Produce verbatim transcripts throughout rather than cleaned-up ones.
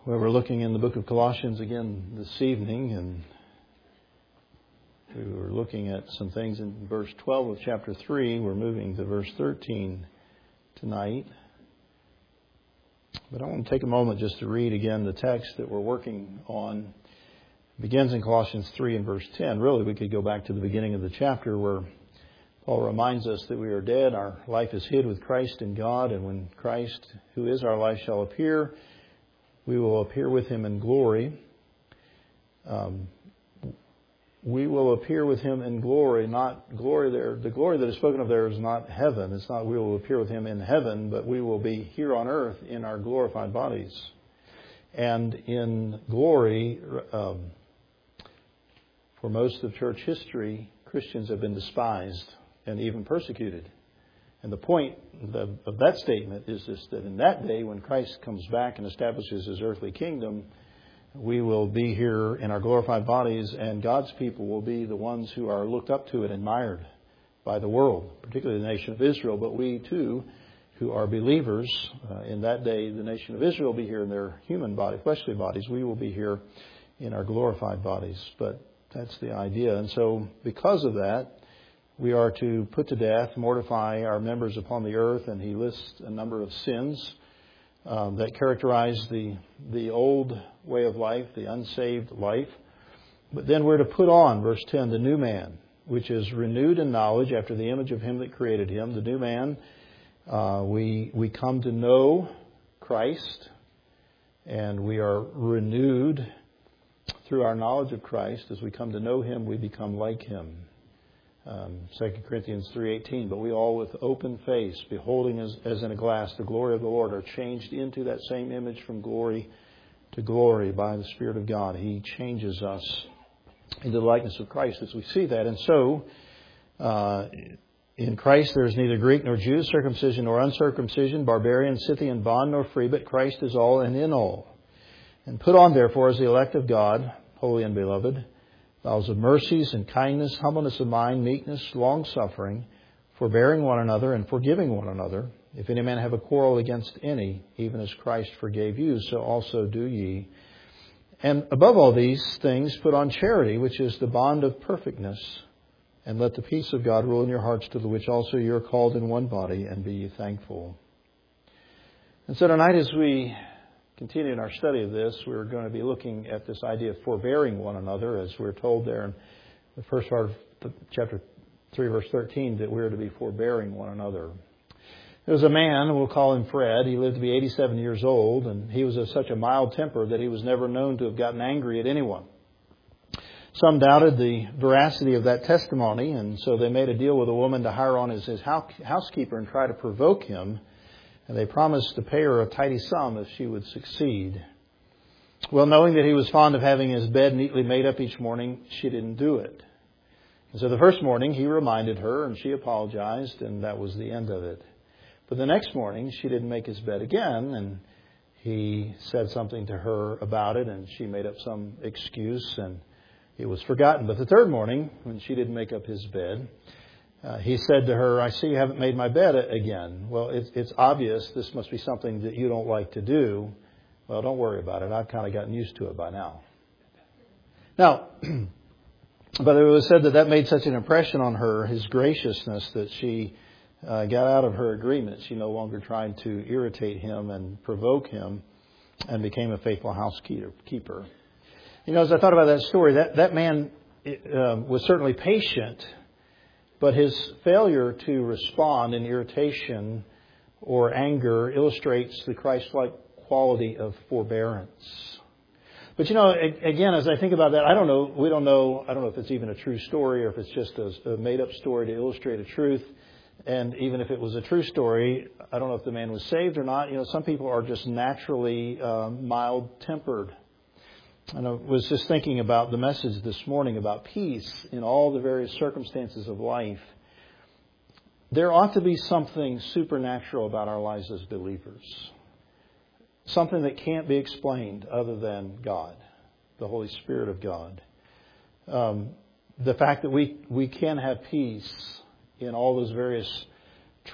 Well, we're looking in the book of Colossians again this evening, and we were looking at some things in verse twelve of chapter three. We're moving to verse thirteen tonight. But I want to take a moment just to read again the text that we're working on. It begins in Colossians three and verse ten. Really, we could go back to the beginning of the chapter where Paul reminds us that we are dead. Our life is hid with Christ in God, and when Christ, who is our life, shall appear, we will appear with Him in glory. Um, we will appear with Him in glory, not glory there. The glory that is spoken of there is not heaven. It's not we will appear with Him in heaven, but we will be here on earth in our glorified bodies. And in glory, um, for most of church history, Christians have been despised and even persecuted. And the point of that statement is this, that in that day when Christ comes back and establishes His earthly kingdom, we will be here in our glorified bodies, and God's people will be the ones who are looked up to and admired by the world, particularly the nation of Israel. But we too, who are believers, uh, in that day the nation of Israel will be here in their human body, fleshly bodies. We will be here in our glorified bodies. But that's the idea. And so because of that, we are to put to death, mortify our members upon the earth, and he lists a number of sins um, that characterize the the old way of life, the unsaved life. But then we're to put on, verse ten, the new man, which is renewed in knowledge after the image of Him that created him. The new man, uh, we we come to know Christ, and we are renewed through our knowledge of Christ. As we come to know Him, we become like Him. Um, Second Corinthians three eighteen, but we all with open face, beholding as, as in a glass the glory of the Lord, are changed into that same image from glory to glory by the Spirit of God. He changes us into the likeness of Christ as we see that. And so, uh, in Christ there is neither Greek nor Jew, circumcision nor uncircumcision, barbarian, Scythian, bond nor free, but Christ is all and in all. And put on therefore as the elect of God, holy and beloved, vows of mercies and kindness, humbleness of mind, meekness, long-suffering, forbearing one another and forgiving one another. If any man have a quarrel against any, even as Christ forgave you, so also do ye. And above all these things, put on charity, which is the bond of perfectness. And let the peace of God rule in your hearts, to the which also you are called in one body, and be ye thankful. And so tonight, as we continue in our study of this, we're going to be looking at this idea of forbearing one another, as we're told there in the first part of chapter three, verse thirteen, that we're to be forbearing one another. There was a man, we'll call him Fred. He lived to be eighty-seven years old, and he was of such a mild temper that he was never known to have gotten angry at anyone. Some doubted the veracity of that testimony, and so they made a deal with a woman to hire on as his housekeeper and try to provoke him. And they promised to pay her a tidy sum if she would succeed. Well, knowing that he was fond of having his bed neatly made up each morning, she didn't do it. And so the first morning he reminded her, and she apologized, and that was the end of it. But the next morning she didn't make his bed again, and he said something to her about it, and she made up some excuse, and it was forgotten. But the third morning, when she didn't make up his bed, Uh, he said to her, I see you haven't made my bed again. Well, it's, it's obvious this must be something that you don't like to do. Well, don't worry about it. I've kind of gotten used to it by now. Now, but it was said that that made such an impression on her, his graciousness, that she uh, got out of her agreement. She no longer tried to irritate him and provoke him, and became a faithful housekeeper. You know, as I thought about that story, that, that man uh, was certainly patient, but his failure to respond in irritation or anger illustrates the Christ-like quality of forbearance. But you know, again, as I think about that, I don't know, we don't know, I don't know if it's even a true story or if it's just a made-up story to illustrate a truth. And even if it was a true story, I don't know if the man was saved or not. You know, some people are just naturally uh, mild-tempered. And I was just thinking about the message this morning about peace in all the various circumstances of life. There ought to be something supernatural about our lives as believers. Something that can't be explained other than God, the Holy Spirit of God. Um, the fact that we, we can have peace in all those various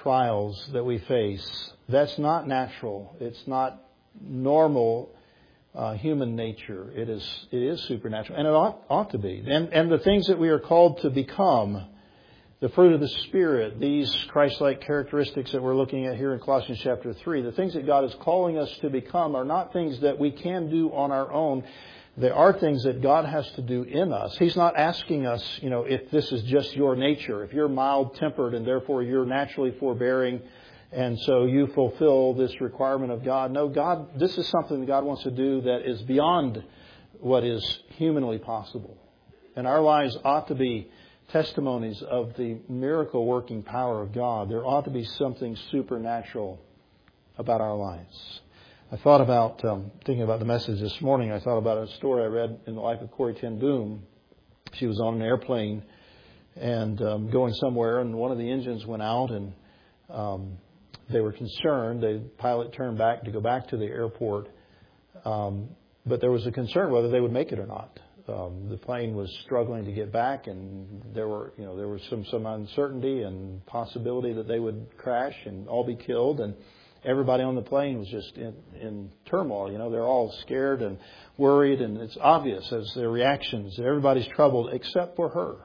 trials that we face, that's not natural. It's not normal uh, human nature. It is it is supernatural, and it ought, ought to be. And, and the things that we are called to become, the fruit of the Spirit, these Christ-like characteristics that we're looking at here in Colossians chapter three, the things that God is calling us to become are not things that we can do on our own. They are things that God has to do in us. He's not asking us, you know, if this is just your nature, if you're mild-tempered and therefore you're naturally forbearing and so you fulfill this requirement of God. No, God, this is something that God wants to do that is beyond what is humanly possible. And our lives ought to be testimonies of the miracle-working power of God. There ought to be something supernatural about our lives. I thought about, um, thinking about the message this morning, I thought about a story I read in the life of Corrie ten Boom. She was on an airplane and um, going somewhere, and one of the engines went out, and um, they were concerned. The pilot turned back to go back to the airport, um, but there was a concern whether they would make it or not. Um, the plane was struggling to get back, and there were, you know, there was some some uncertainty and possibility that they would crash and all be killed, and everybody on the plane was just in, in turmoil. You know, they're all scared and worried, and it's obvious as their reactions that everybody's troubled except for her.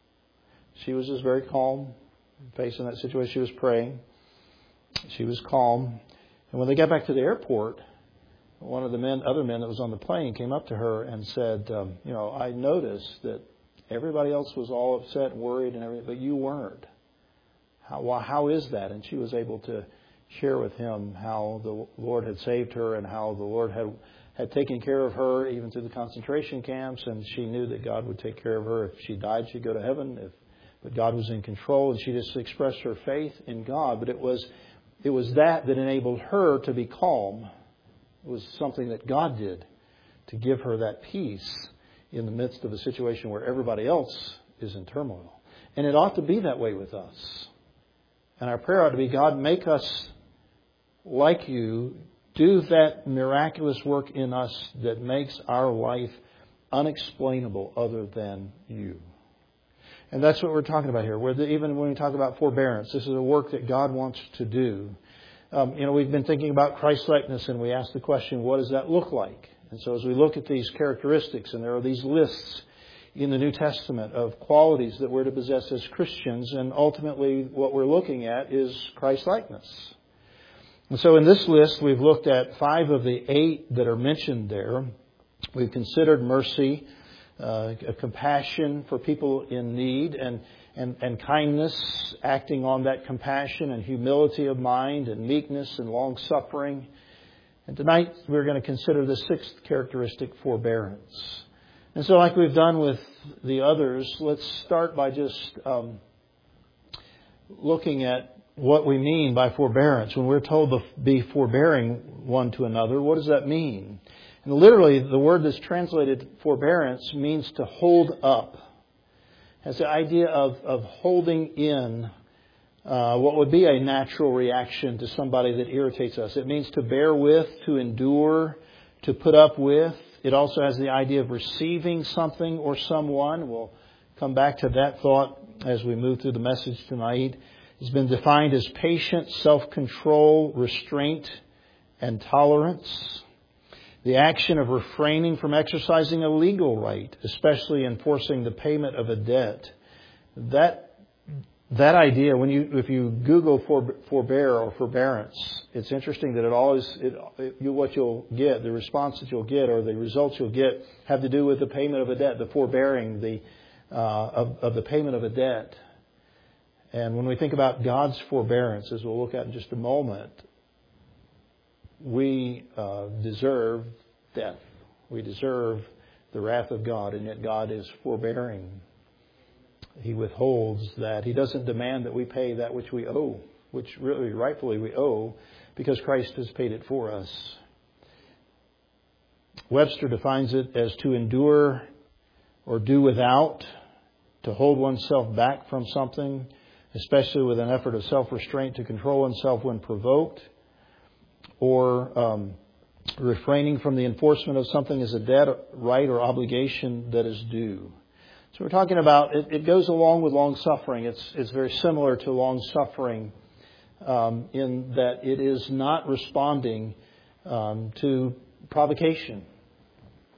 She was just very calm, facing that situation. She was praying. She was calm, and when they got back to the airport, one of the men, other men that was on the plane came up to her and said, um, you know, I noticed that everybody else was all upset and worried and everything, but you weren't. How, well, how is that? And she was able to share with him how the Lord had saved her and how the Lord had had taken care of her even through the concentration camps, and she knew that God would take care of her. If she died, she'd go to heaven. If, but God was in control, and she just expressed her faith in God. But it was it was that that enabled her to be calm. It was something that God did to give her that peace in the midst of a situation where everybody else is in turmoil. And it ought to be that way with us. And our prayer ought to be, God, make us like you. Do that miraculous work in us that makes our life unexplainable other than you. And that's what we're talking about here. Where the, even when we talk about forbearance, this is a work that God wants to do. Um, you know, we've been thinking about Christ-likeness, and we ask the question, what does that look like? And so as we look at these characteristics, and there are these lists in the New Testament of qualities that we're to possess as Christians, and ultimately what we're looking at is Christ-likeness. And so in this list, we've looked at five of the eight that are mentioned there. We've considered mercy, uh, compassion for people in need, and, and, and kindness, acting on that compassion, and humility of mind, and meekness, and long-suffering. And tonight we're going to consider the sixth characteristic, forbearance. And so like we've done with the others, let's start by just um, looking at what we mean by forbearance. When we're told to be forbearing one to another, what does that mean? And literally, the word that's translated forbearance means to hold up. It has the idea of, of holding in uh, what would be a natural reaction to somebody that irritates us. It means to bear with, to endure, to put up with. It also has the idea of receiving something or someone. We'll come back to that thought as we move through the message tonight. It's been defined as patience, self-control, restraint, and tolerance. The action of refraining from exercising a legal right, especially enforcing the payment of a debt. That that idea, when you if you Google for, forbear or forbearance, it's interesting that it always it, it, you, what you'll get, the response that you'll get, or the results you'll get, have to do with the payment of a debt, the forbearing the uh, of, of the payment of a debt. And when we think about God's forbearance, as we'll look at in just a moment, we uh, deserve death. We deserve the wrath of God, and yet God is forbearing. He withholds that. He doesn't demand that we pay that which we owe, which really rightfully we owe, because Christ has paid it for us. Webster defines it as to endure or do without, to hold oneself back from something, especially with an effort of self-restraint to control oneself when provoked, or um, refraining from the enforcement of something as a debt, right, or obligation that is due. So we're talking about, it, it goes along with long-suffering. It's, it's very similar to long-suffering um, in that it is not responding um, to provocation.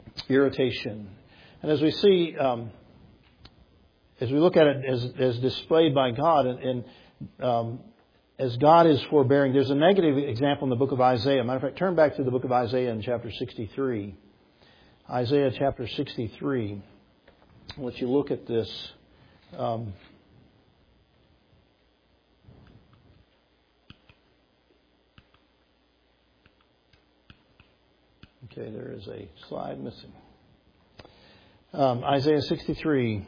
irritation. And as we see, um, as we look at it as, as displayed by God, and, and um, as God is forbearing, there's a negative example in the book of Isaiah. Matter of fact, turn back to the book of Isaiah in chapter sixty-three. Isaiah chapter sixty-three. I'll let you look at this. Um, okay, there is a slide missing. Um, Isaiah sixty-three.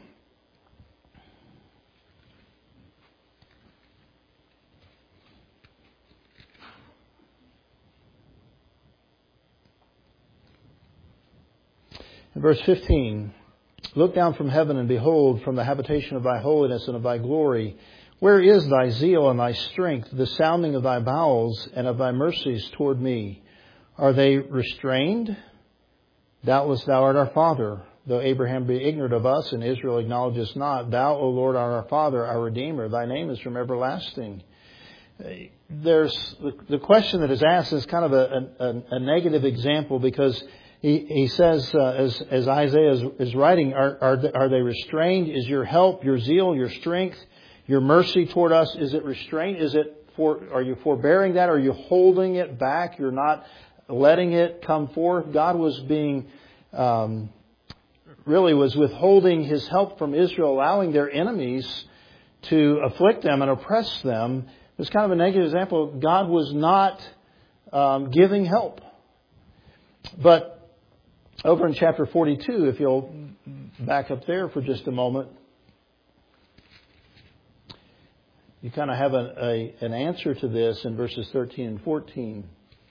In verse fifteen, look down from heaven and behold from the habitation of thy holiness and of thy glory, where is thy zeal and thy strength, the sounding of thy bowels and of thy mercies toward me? Are they restrained? Doubtless thou art our Father, though Abraham be ignorant of us and Israel acknowledges not. Thou, O Lord, art our Father, our Redeemer. Thy name is from everlasting. There's the question that is asked is kind of a, a, a negative example, because He, he says, uh, as, as Isaiah is, is writing, are, are, are they restrained? Is your help, your zeal, your strength, your mercy toward us, is it restrained? Is it for, are you forbearing that? Are you holding it back? You're not letting it come forth? God was being, um, really was withholding His help from Israel, allowing their enemies to afflict them and oppress them. It's kind of a negative example. God was not um, giving help. But over in chapter forty-two, if you'll back up there for just a moment, you kind of have a, a, an answer to this in verses thirteen and fourteen.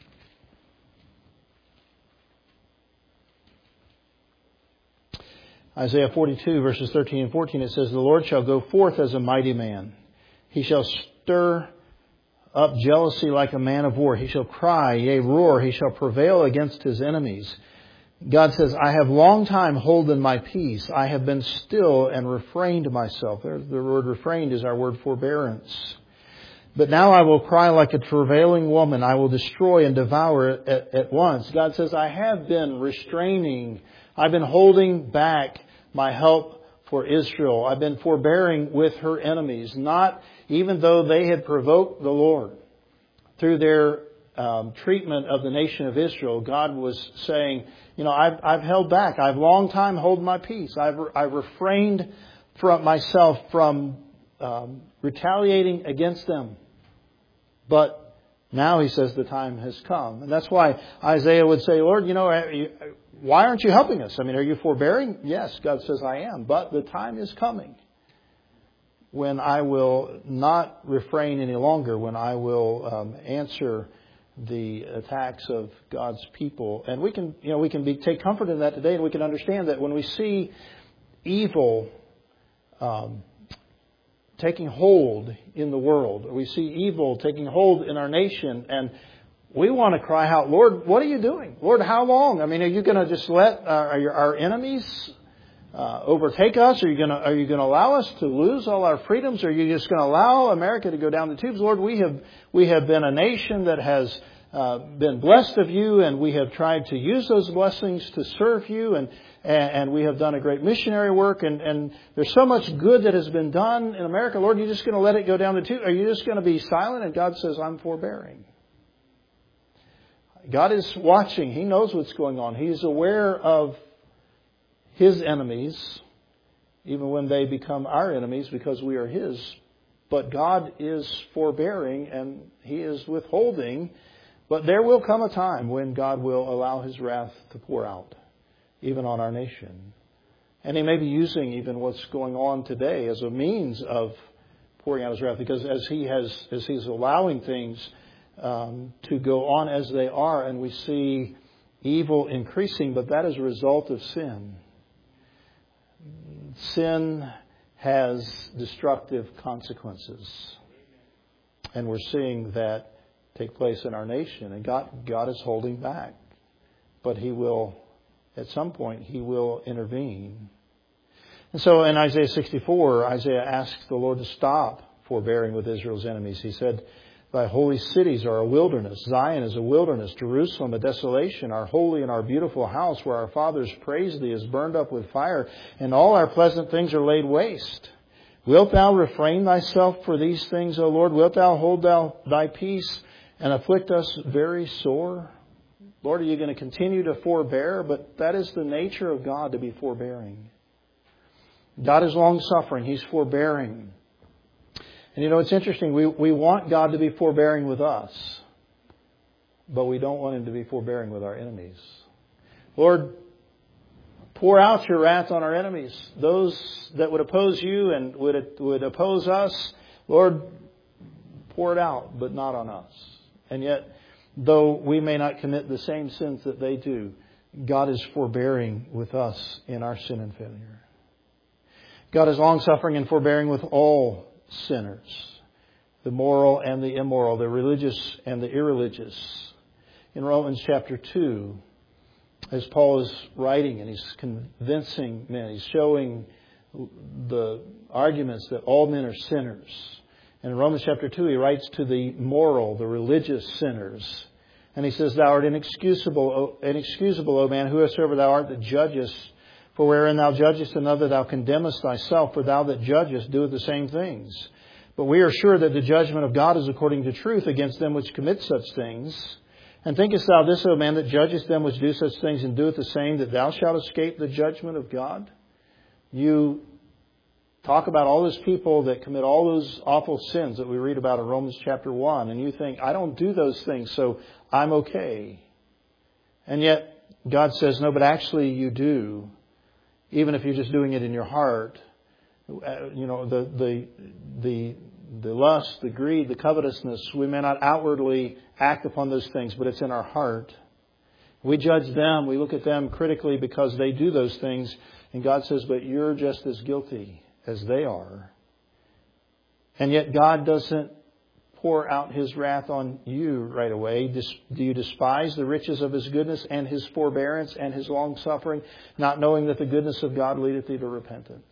Isaiah forty-two, verses thirteen and fourteen, it says, the Lord shall go forth as a mighty man. He shall stir up jealousy like a man of war. He shall cry, yea, roar. He shall prevail against his enemies. God says, I have long time holden my peace. I have been still and refrained myself. There, the word refrained is our word forbearance. But now I will cry like a travailing woman. I will destroy and devour it at, at once. God says, I have been restraining. I've been holding back my help for Israel. I've been forbearing with her enemies, not even though they had provoked the Lord through their um, treatment of the nation of Israel. God was saying, you know, I've, I've held back. I've long time hold my peace. I've, I've refrained from myself from um, retaliating against them. But now He says the time has come. And that's why Isaiah would say, Lord, you know, why aren't you helping us? I mean, are you forbearing? Yes, God says I am. But the time is coming when I will not refrain any longer, when I will um, answer the attacks of God's people. And we can, you know, we can be, take comfort in that today, and we can understand that when we see evil um, taking hold in the world, we see evil taking hold in our nation, and we want to cry out, Lord, what are you doing? Lord, how long? I mean, are you going to just let uh, our, our enemies uh, overtake us? Are you going to are you going to allow us to lose all our freedoms? Are you just going to allow America to go down the tubes? Lord, we have we have been a nation that has uh, been blessed of you, and we have tried to use those blessings to serve you, and and we have done a great missionary work, and, and there's so much good that has been done in America. Lord, you're just going to let it go down the tubes? Are you just going to be silent? And God says, I'm forbearing. God is watching. He knows what's going on. He's aware of His enemies, even when they become our enemies, because we are His. But God is forbearing, and He is withholding. But there will come a time when God will allow His wrath to pour out, even on our nation. And He may be using even what's going on today as a means of pouring out His wrath, because as He has, as He's allowing things um, to go on as they are, and we see evil increasing, but that is a result of sin. Sin has destructive consequences, and we're seeing that take place in our nation. And God, God is holding back, but He will, at some point, He will intervene. And so, in Isaiah sixty-four, Isaiah asks the Lord to stop forbearing with Israel's enemies. He said, Thy holy cities are a wilderness. Zion is a wilderness. Jerusalem a desolation. Our holy and our beautiful house where our fathers praised Thee is burned up with fire, and all our pleasant things are laid waste. Wilt Thou refrain Thyself for these things, O Lord? Wilt Thou hold thou Thy peace and afflict us very sore? Lord, are You going to continue to forbear? But that is the nature of God, to be forbearing. God is long-suffering. He's forbearing. And you know, it's interesting. We, we want God to be forbearing with us, but we don't want Him to be forbearing with our enemies. Lord, pour out Your wrath on our enemies, those that would oppose You and would, would oppose us. Lord, pour it out, but not on us. And yet, though we may not commit the same sins that they do, God is forbearing with us in our sin and failure. God is long-suffering and forbearing with all sinners, the moral and the immoral, the religious and the irreligious. In Romans chapter two, as Paul is writing and he's convincing men, he's showing the arguments that all men are sinners. And in Romans chapter two, he writes to the moral, the religious sinners. And he says, Thou art inexcusable, O, inexcusable, O man, whosoever thou art that judgest. For wherein thou judgest another, thou condemnest thyself, for thou that judgest doeth the same things. But we are sure that the judgment of God is according to truth against them which commit such things. And thinkest thou this, O man, that judgest them which do such things and doeth the same, that thou shalt escape the judgment of God? You talk about all those people that commit all those awful sins that we read about in Romans chapter one, and you think, I don't do those things, so I'm okay. And yet God says, no, but actually you do. Even if you're just doing it in your heart, you know, the the the the lust, the greed, the covetousness, we may not outwardly act upon those things, but it's in our heart. We judge them, we look at them critically because they do those things, and God says, but you're just as guilty as they are. And yet God doesn't pour out His wrath on you right away. Do you despise the riches of His goodness and His forbearance and His long-suffering, not knowing that the goodness of God leadeth thee to repentance?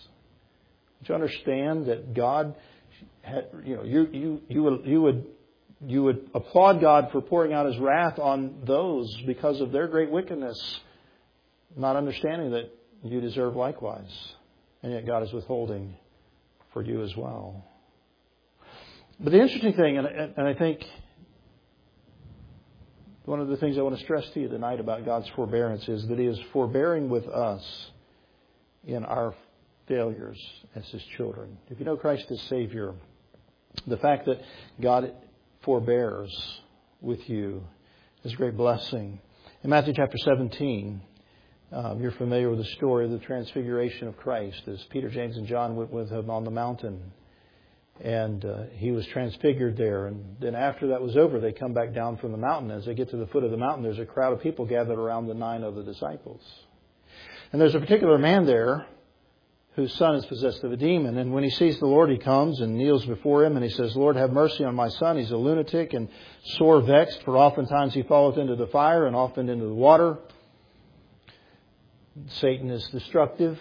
Do you understand that God, had, you know, you you you would you would you would applaud God for pouring out His wrath on those because of their great wickedness, not understanding that you deserve likewise, and yet God is withholding for you as well. But the interesting thing, and, and I think one of the things I want to stress to you tonight about God's forbearance is that He is forbearing with us in our failures as His children. If you know Christ as Savior, the fact that God forbears with you is a great blessing. In Matthew chapter seventeen, um, you're familiar with the story of the transfiguration of Christ as Peter, James, and John went with Him on the mountain. And uh, He was transfigured there. And then after that was over, they come back down from the mountain. As they get to the foot of the mountain, there's a crowd of people gathered around the nine of the disciples. And there's a particular man there whose son is possessed of a demon. And when he sees the Lord, he comes and kneels before Him. And he says, Lord, have mercy on my son. He's a lunatic and sore vexed, for oftentimes he falleth into the fire and often into the water. Satan is destructive.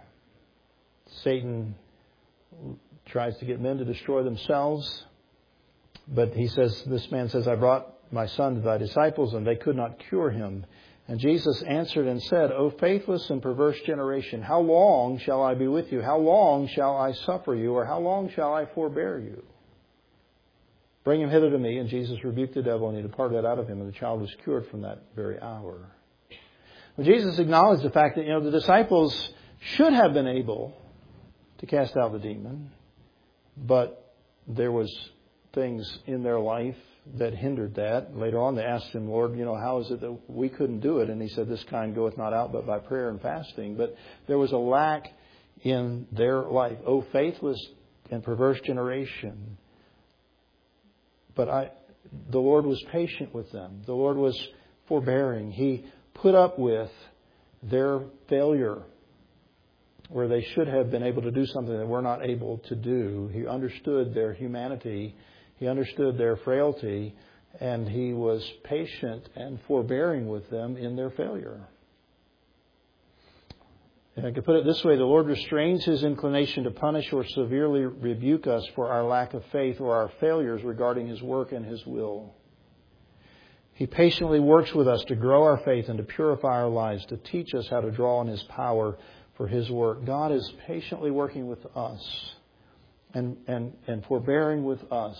Satan tries to get men to destroy themselves. But he says, this man says, I brought my son to thy disciples, and they could not cure him. And Jesus answered and said, O faithless and perverse generation, how long shall I be with you? How long shall I suffer you? Or how long shall I forbear you? Bring him hither to me. And Jesus rebuked the devil, and he departed out of him, and the child was cured from that very hour. Well, Jesus acknowledged the fact that, you know, the disciples should have been able to cast out the demon, but there was things in their life that hindered that. Later on, they asked Him, Lord, you know, how is it that we couldn't do it? And He said, this kind goeth not out but by prayer and fasting. But there was a lack in their life. O faithless and perverse generation. But I, the Lord was patient with them. The Lord was forbearing. He put up with their failure where they should have been able to do something that we're not able to do. He understood their humanity. He understood their frailty. And He was patient and forbearing with them in their failure. And I could put it this way, the Lord restrains His inclination to punish or severely rebuke us for our lack of faith or our failures regarding His work and His will. He patiently works with us to grow our faith and to purify our lives, to teach us how to draw on His power for His work. God is patiently working with us and, and, and forbearing with us.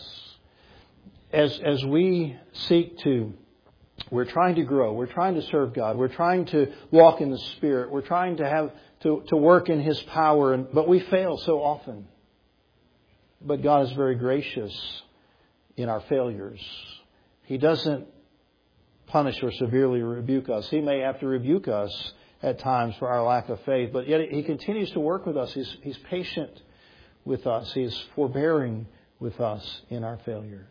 As, as we seek to, we're trying to grow, we're trying to serve God, we're trying to walk in the Spirit, we're trying to have to, to work in His power, and, but we fail so often. But God is very gracious in our failures. He doesn't punish or severely rebuke us. He may have to rebuke us at times for our lack of faith, but yet He continues to work with us. He's, he's patient with us. He's forbearing with us in our failures.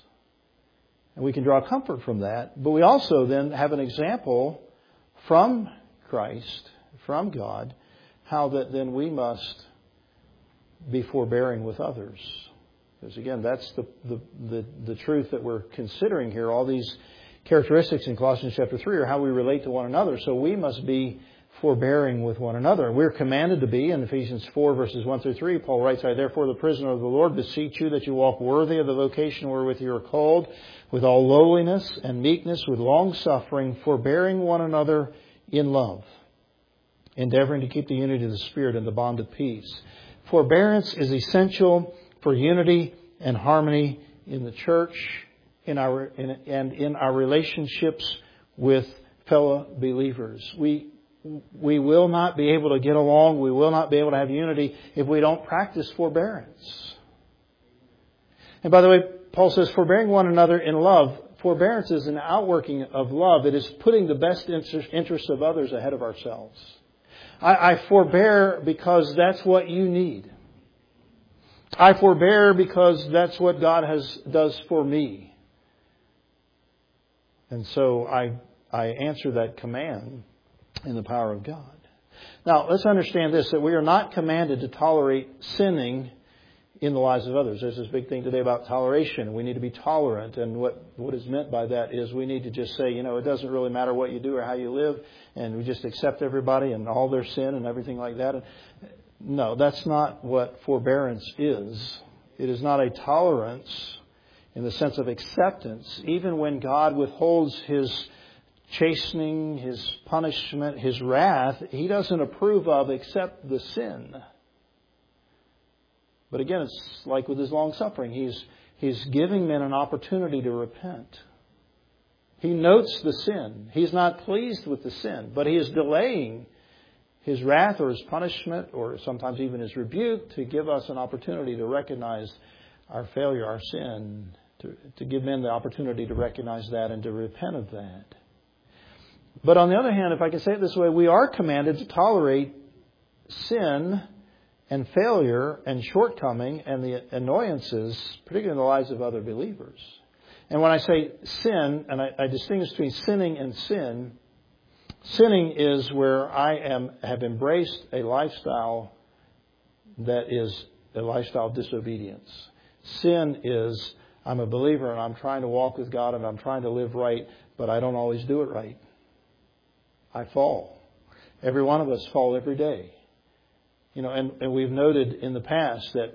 And we can draw comfort from that. But we also then have an example from Christ, from God, how that then we must be forbearing with others. Because again, that's the, the, the, the truth that we're considering here. All these characteristics in Colossians chapter three are how we relate to one another. So we must be forbearing with one another. We're commanded to be in Ephesians four verses one through three. Paul writes, I therefore, the prisoner of the Lord, beseech you that you walk worthy of the vocation wherewith you are called, with all lowliness and meekness, with long suffering, forbearing one another in love, endeavoring to keep the unity of the Spirit in the bond of peace. Forbearance is essential for unity and harmony in the church, in our in, and in our relationships with fellow believers. We we will not be able to get along, we will not be able to have unity if we don't practice forbearance. And by the way, Paul says, forbearing one another in love. Forbearance is an outworking of love. It is putting the best interests of others ahead of ourselves. I, I forbear because that's what you need. I forbear because that's what God has does for me. And so I I answer that command in the power of God. Now, let's understand this, that we are not commanded to tolerate sinning in the lives of others. There's this big thing today about toleration. We need to be tolerant. And what, what is meant by that is we need to just say, you know, it doesn't really matter what you do or how you live, and we just accept everybody and all their sin and everything like that. And no, that's not what forbearance is. It is not a tolerance in the sense of acceptance. Even when God withholds His chastening, His punishment, His wrath, He doesn't approve of except the sin. But again, it's like with His long suffering. He's, he's giving men an opportunity to repent. He notes the sin. He's not pleased with the sin, but He is delaying His wrath or His punishment or sometimes even His rebuke to give us an opportunity to recognize our failure, our sin, to, to give men the opportunity to recognize that and to repent of that. But on the other hand, if I can say it this way, we are commanded to tolerate sin and failure and shortcoming and the annoyances, particularly in the lives of other believers. And when I say sin, and I, I distinguish between sinning and sin, sinning is where I am have embraced a lifestyle that is a lifestyle of disobedience. Sin is I'm a believer and I'm trying to walk with God and I'm trying to live right, but I don't always do it right. I fall. Every one of us fall every day. You know, and, and we've noted in the past that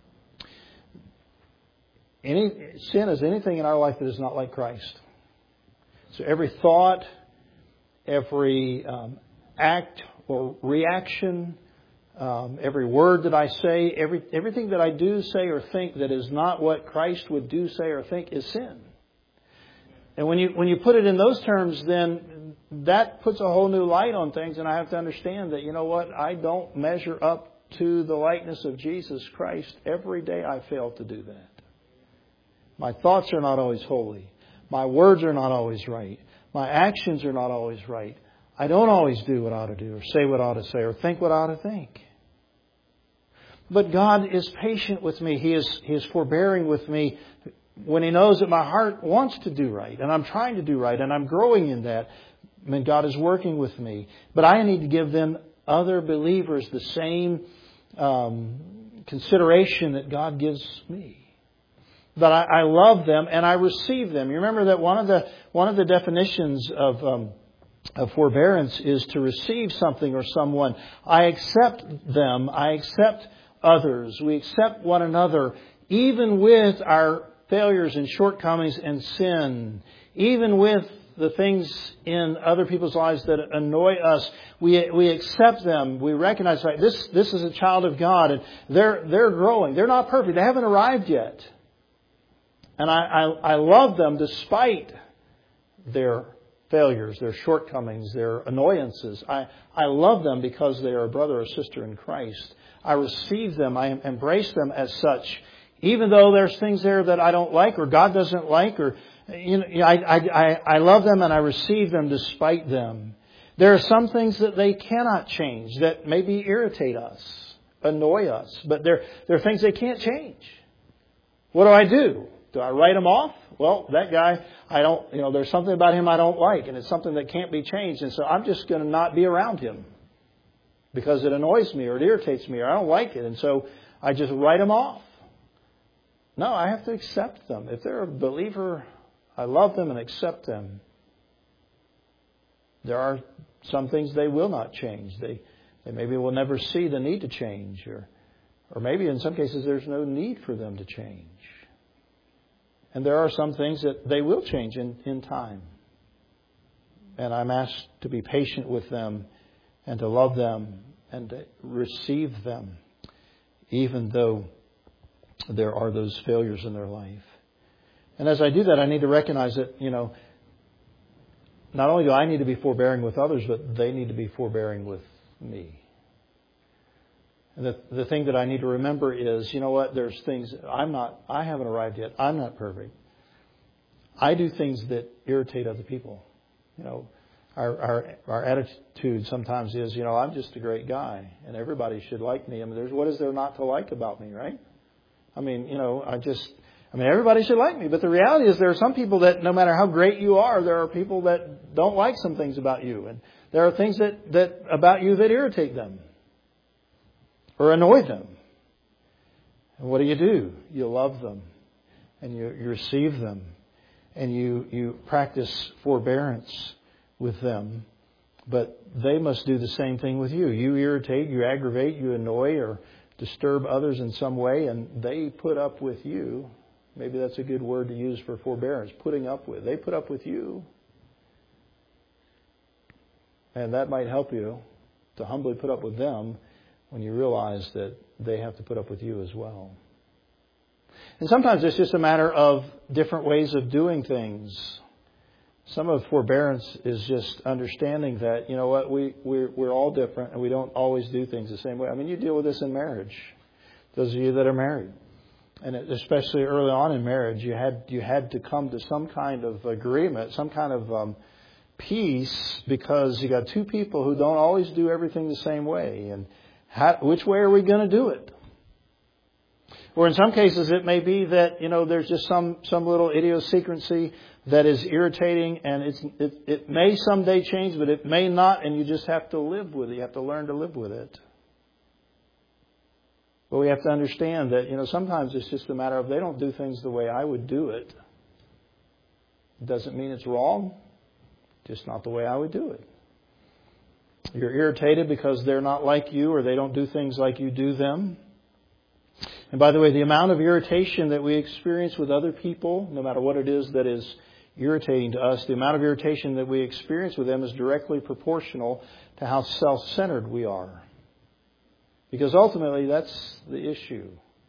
any sin is anything in our life that is not like Christ. So every thought, every um, act or reaction, um, every word that I say, every everything that I do, say, or think that is not what Christ would do, say, or think is sin. And when you when you put it in those terms, then that puts a whole new light on things, and I have to understand that, you know what, I don't measure up to the likeness of Jesus Christ. Every day I fail to do that. My thoughts are not always holy. My words are not always right. My actions are not always right. I don't always do what I ought to do, or say what I ought to say, or think what I ought to think. But God is patient with me. He is, He is forbearing with me when He knows that my heart wants to do right, and I'm trying to do right, and I'm growing in that. I mean, God is working with me. But I need to give them, other believers, the same um, consideration that God gives me. That I, I love them and I receive them. You remember that one of the one of the definitions of um, of forbearance is to receive something or someone. I accept them. I accept others. We accept one another, even with our failures and shortcomings and sin, even with the things in other people's lives that annoy us. We we accept them. We recognize like this. This is a child of God, and they're they're growing. They're not perfect. They haven't arrived yet, and I I, I love them despite their failures, their shortcomings, their annoyances. I, I love them because they are a brother or sister in Christ. I receive them. I embrace them as such. Even though there's things there that I don't like or God doesn't like, or you know, I, I, I love them and I receive them despite them. There are some things that they cannot change that maybe irritate us, annoy us, but there, there are things they can't change. What do I do? Do I write them off? Well, that guy, I don't, you know, there's something about him I don't like, and it's something that can't be changed, and so I'm just going to not be around him because it annoys me or it irritates me or I don't like it, and so I just write them off. No, I have to accept them. If they're a believer, I love them and accept them. There are some things they will not change. They, they maybe will never see the need to change, or, or maybe in some cases there's no need for them to change. And there are some things that they will change in, in time. And I'm asked to be patient with them and to love them and to receive them, even though there are those failures in their life. And as I do that, I need to recognize that, you know, not only do I need to be forbearing with others, but they need to be forbearing with me. And the, the thing that I need to remember is, you know what, there's things, I'm not, I haven't arrived yet. I'm not perfect. I do things that irritate other people. You know, our, our, our attitude sometimes is, you know, I'm just a great guy and everybody should like me. I mean, there's, what is there not to like about me, right? I mean, you know, I just, I mean, everybody should like me. But the reality is there are some people that no matter how great you are, there are people that don't like some things about you. And there are things that, that about you that irritate them or annoy them. And what do you do? You love them and you, you receive them and you, you practice forbearance with them. But they must do the same thing with you. You irritate, you aggravate, you annoy or disturb others in some way, and they put up with you. Maybe that's a good word to use for forbearance, putting up with. They put up with you. And that might help you to humbly put up with them when you realize that they have to put up with you as well. And sometimes it's just a matter of different ways of doing things. Some of forbearance is just understanding that, you know what, we, we're, we're all different and we don't always do things the same way. I mean, you deal with this in marriage. Those of you that are married. And especially early on in marriage, you had you had to come to some kind of agreement, some kind of um, peace, because you got two people who don't always do everything the same way. And how, which way are we going to do it? Or in some cases, it may be that, you know, there's just some, some little idiosyncrasy that is irritating, and it's, it, it may someday change, but it may not, and you just have to live with it. You have to learn to live with it. But we have to understand that, you know, sometimes it's just a matter of they don't do things the way I would do it. It doesn't mean it's wrong, just not the way I would do it. You're irritated because they're not like you or they don't do things like you do them. And by the way, the amount of irritation that we experience with other people, no matter what it is that is irritating to us, the amount of irritation that we experience with them is directly proportional to how self-centered we are. Because ultimately, that's the issue.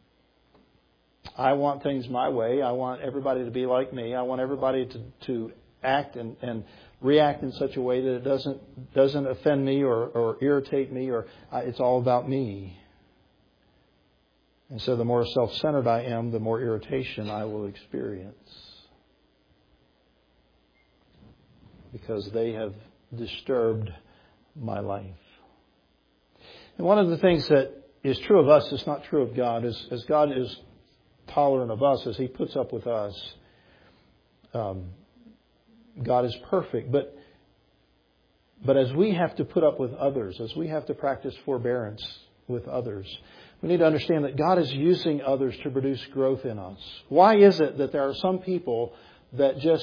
I want things my way. I want everybody to be like me. I want everybody to, to act and, and react in such a way that it doesn't doesn't offend me or, or irritate me, or uh, it's all about me. And so the more self-centered I am, the more irritation I will experience. Because they have disturbed my life. And one of the things that is true of us is not true of God. As, as God is tolerant of us, as He puts up with us, um, God is perfect. But, but as we have to put up with others, as we have to practice forbearance with others, we need to understand that God is using others to produce growth in us. Why is it that there are some people that just,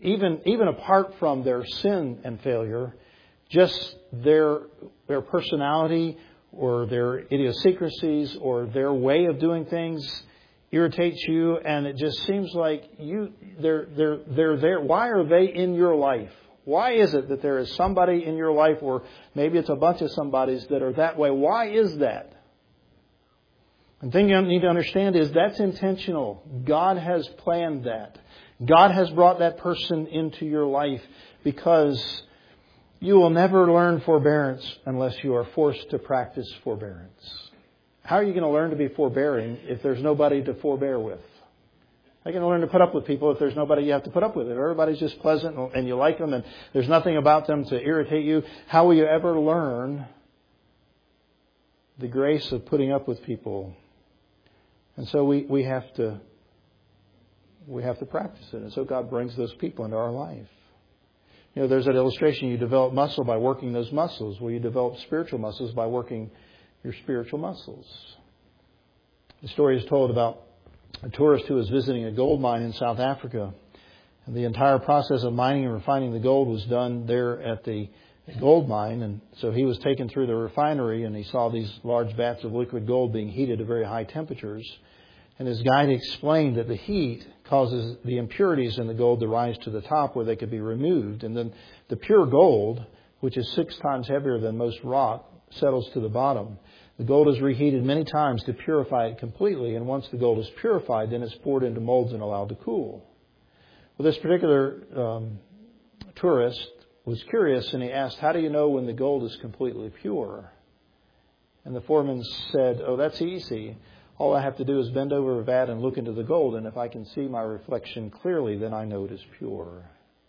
even even apart from their sin and failure, just their their personality or their idiosyncrasies or their way of doing things irritates you, and it just seems like you they're they're they're there. Why are they in your life? Why is it that there is somebody in your life, or maybe it's a bunch of somebodies that are that way? Why is that? And the thing you need to understand is that's intentional. God has planned that. God has brought that person into your life because you will never learn forbearance unless you are forced to practice forbearance. How are you going to learn to be forbearing if there's nobody to forbear with? How are you going to learn to put up with people if there's nobody you have to put up with? If everybody's just pleasant and you like them and there's nothing about them to irritate you, how will you ever learn the grace of putting up with people? And so we, we have to we have to practice it. And so God brings those people into our life. You know, there's that illustration, you develop muscle by working those muscles. Well, you develop spiritual muscles by working your spiritual muscles. The story is told about a tourist who was visiting a gold mine in South Africa. And the entire process of mining and refining the gold was done there at the gold mine. And so he was taken through the refinery and he saw these large vats of liquid gold being heated to very high temperatures. And his guide explained that the heat causes the impurities in the gold to rise to the top where they could be removed. And then the pure gold, which is six times heavier than most rock, settles to the bottom. The gold is reheated many times to purify it completely. And once the gold is purified, then it's poured into molds and allowed to cool. Well, this particular um, tourist was curious and he asked, how do you know when the gold is completely pure? And the foreman said, oh, that's easy. All I have to do is bend over a vat and look into the gold, and if I can see my reflection clearly, then I know it is pure.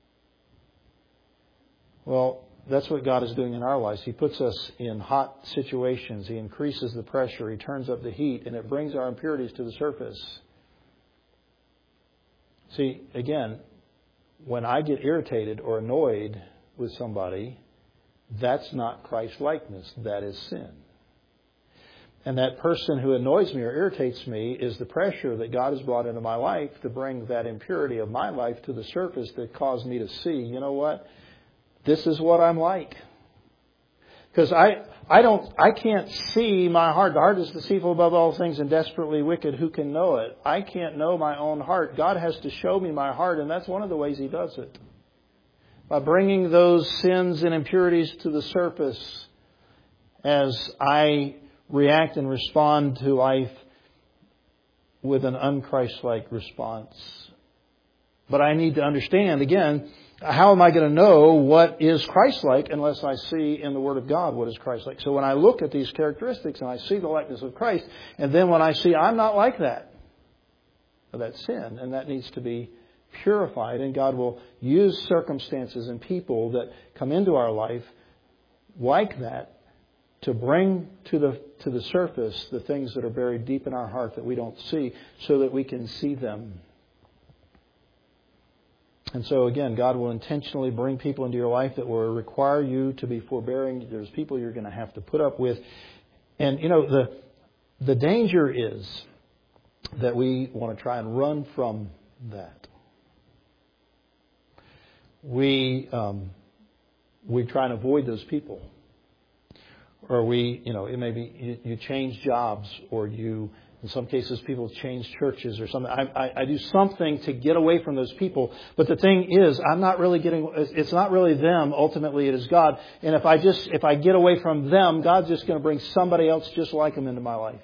Well, that's what God is doing in our lives. He puts us in hot situations. He increases the pressure. He turns up the heat, and it brings our impurities to the surface. See, again, when I get irritated or annoyed with somebody, that's not Christ-likeness. That is sin. And that person who annoys me or irritates me is the pressure that God has brought into my life to bring that impurity of my life to the surface that caused me to see, you know what? This is what I'm like. Because I, I don't, I can't see my heart. The heart is deceitful above all things and desperately wicked. Who can know it? I can't know my own heart. God has to show me my heart, and that's one of the ways He does it. By bringing those sins and impurities to the surface as I react and respond to life with an un-Christ-like response. But I need to understand, again, how am I going to know what is Christ-like unless I see in the Word of God what is Christ-like? So when I look at these characteristics and I see the likeness of Christ, and then when I see I'm not like that, that's sin, and that needs to be purified, and God will use circumstances and people that come into our life like that to bring to the to the surface the things that are buried deep in our heart that we don't see, so that we can see them. And so again, God will intentionally bring people into your life that will require you to be forbearing. There's people you're going to have to put up with. And you know, the the danger is that we want to try and run from that. We um, we try and avoid those people. Or we, you know, it may be you, you change jobs, or you, in some cases, people change churches or something. I, I, I do something to get away from those people. But the thing is, I'm not really getting, it's not really them. Ultimately, it is God. And if I just, if I get away from them, God's just going to bring somebody else just like them into my life.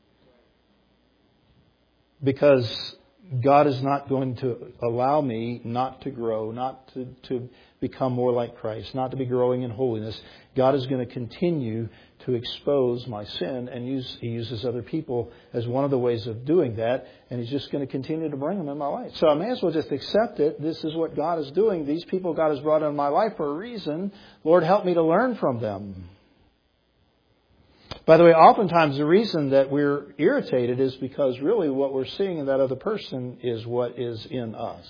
Because God is not going to allow me not to grow, not to, to become more like Christ, not to be growing in holiness. God is going to continue to expose my sin, and use, He uses other people as one of the ways of doing that, and He's just going to continue to bring them in my life. So I may as well just accept it. This is what God is doing. These people God has brought into my life for a reason. Lord, help me to learn from them. By the way, oftentimes the reason that we're irritated is because really what we're seeing in that other person is what is in us.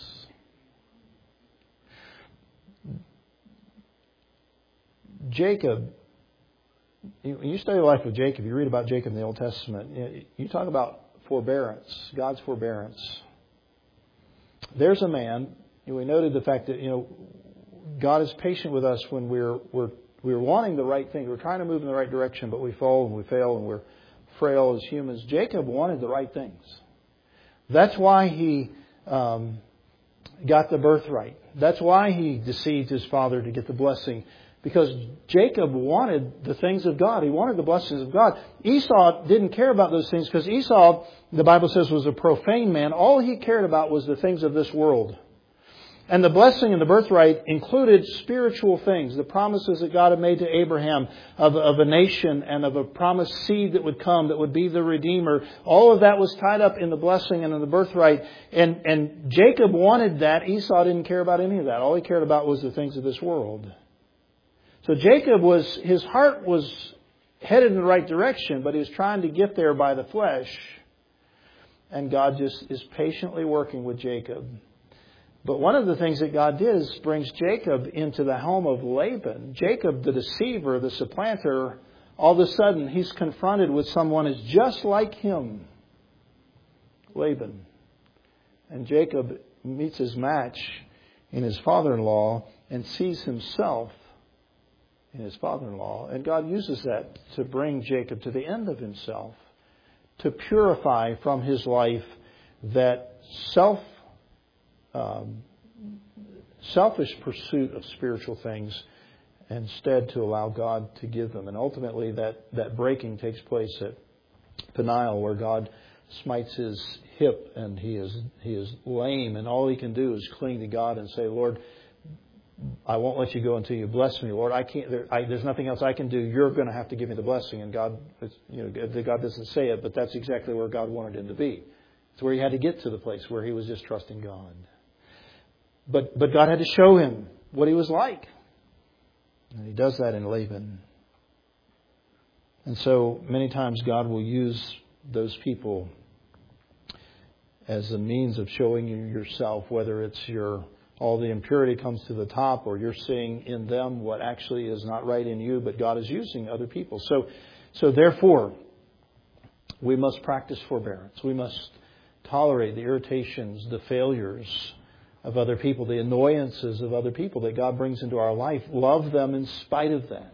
Jacob, when you study the life of Jacob, you read about Jacob in the Old Testament, you talk about forbearance, God's forbearance. There's a man we noted the fact that, you know, God is patient with us when we're we're we're wanting the right thing. We're trying to move in the right direction, but we fall and we fail and we're frail as humans. Jacob wanted the right things. That's why he um, got the birthright. That's why he deceived his father to get the blessing. Because Jacob wanted the things of God. He wanted the blessings of God. Esau didn't care about those things because Esau, the Bible says, was a profane man. All he cared about was the things of this world. And the blessing and the birthright included spiritual things. The promises that God had made to Abraham of, of a nation and of a promised seed that would come, that would be the Redeemer. All of that was tied up in the blessing and in the birthright. And, and Jacob wanted that. Esau didn't care about any of that. All he cared about was the things of this world. So Jacob was, his heart was headed in the right direction, but he was trying to get there by the flesh. And God just is patiently working with Jacob. But one of the things that God did is brings Jacob into the home of Laban. Jacob, the deceiver, the supplanter, all of a sudden he's confronted with someone who's just like him, Laban. And Jacob meets his match in his father-in-law and sees himself in his father-in-law. And God uses that to bring Jacob to the end of himself, to purify from his life that self Um, selfish pursuit of spiritual things, instead to allow God to give them. And ultimately that, that breaking takes place at Peniel, where God smites his hip and he is he is lame, and all he can do is cling to God and say, Lord, I won't let you go until you bless me. Lord, I can't. There, I, there's nothing else I can do. You're going to have to give me the blessing. And God, you know, God doesn't say it, but that's exactly where God wanted him to be. It's where he had to get to the place where he was just trusting God. But but God had to show him what he was like. And he does that in Laban. And so many times God will use those people as a means of showing you yourself, whether it's your all the impurity comes to the top, or you're seeing in them what actually is not right in you, but God is using other people. So so therefore, we must practice forbearance. We must tolerate the irritations, the failures of other people, the annoyances of other people that God brings into our life. Love them in spite of that.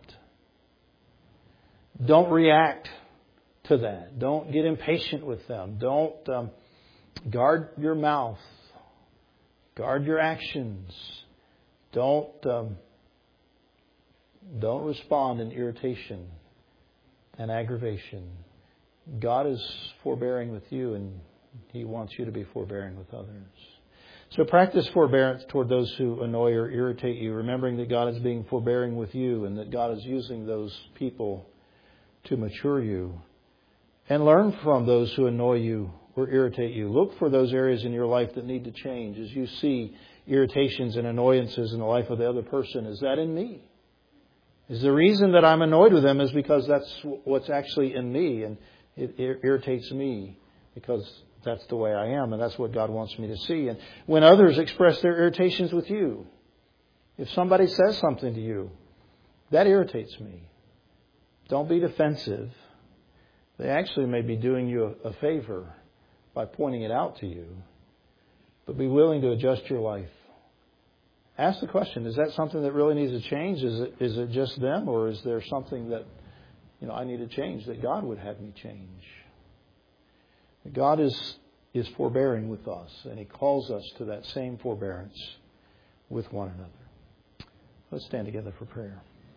Don't react to that. Don't get impatient with them. Don't um, guard your mouth. Guard your actions. Don't um, don't respond in irritation and aggravation. God is forbearing with you, and He wants you to be forbearing with others. So practice forbearance toward those who annoy or irritate you, remembering that God is being forbearing with you and that God is using those people to mature you. And learn from those who annoy you or irritate you. Look for those areas in your life that need to change. As you see irritations and annoyances in the life of the other person, is that in me? Is the reason that I'm annoyed with them is because that's what's actually in me, and it irritates me because that's the way I am, and that's what God wants me to see. And when others express their irritations with you, if somebody says something to you, that irritates me. Don't be defensive. They actually may be doing you a favor by pointing it out to you. But be willing to adjust your life. Ask the question, is that something that really needs to change? Is it is it just them, or is there something that, you know, I need to change, that God would have me change? God is is forbearing with us, and He calls us to that same forbearance with one another. Let's stand together for prayer.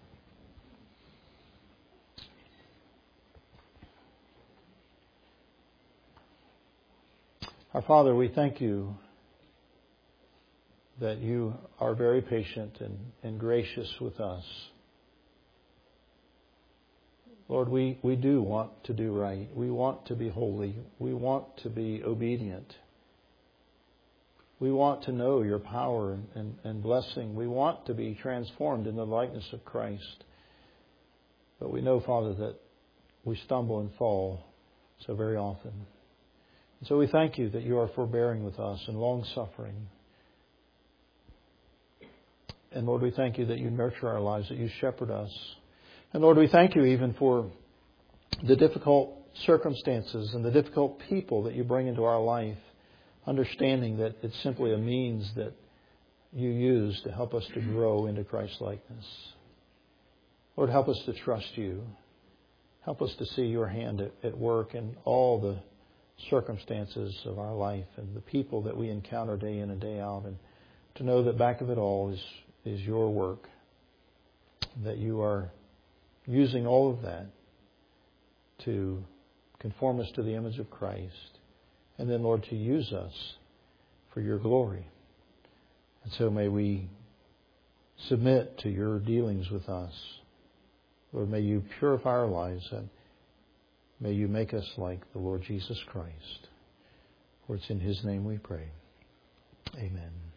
Our Father, we thank You that You are very patient and, and gracious with us. Lord, we, we do want to do right. We want to be holy. We want to be obedient. We want to know Your power and, and, and blessing. We want to be transformed in the likeness of Christ. But we know, Father, that we stumble and fall so very often. And so we thank You that You are forbearing with us and long-suffering. And Lord, we thank You that You nurture our lives, that You shepherd us. And Lord, we thank You even for the difficult circumstances and the difficult people that You bring into our life, understanding that it's simply a means that you use to help us to grow into Christ-likeness. Lord, help us to trust you. Help us to see your hand at, at work in all the circumstances of our life and the people that we encounter day in and day out, and to know that back of it all is, is your work, that you are using all of that to conform us to the image of Christ, and then, Lord, to use us for your glory. And so may we submit to your dealings with us. Lord, may you purify our lives, and may you make us like the Lord Jesus Christ. For it's in his name we pray. Amen.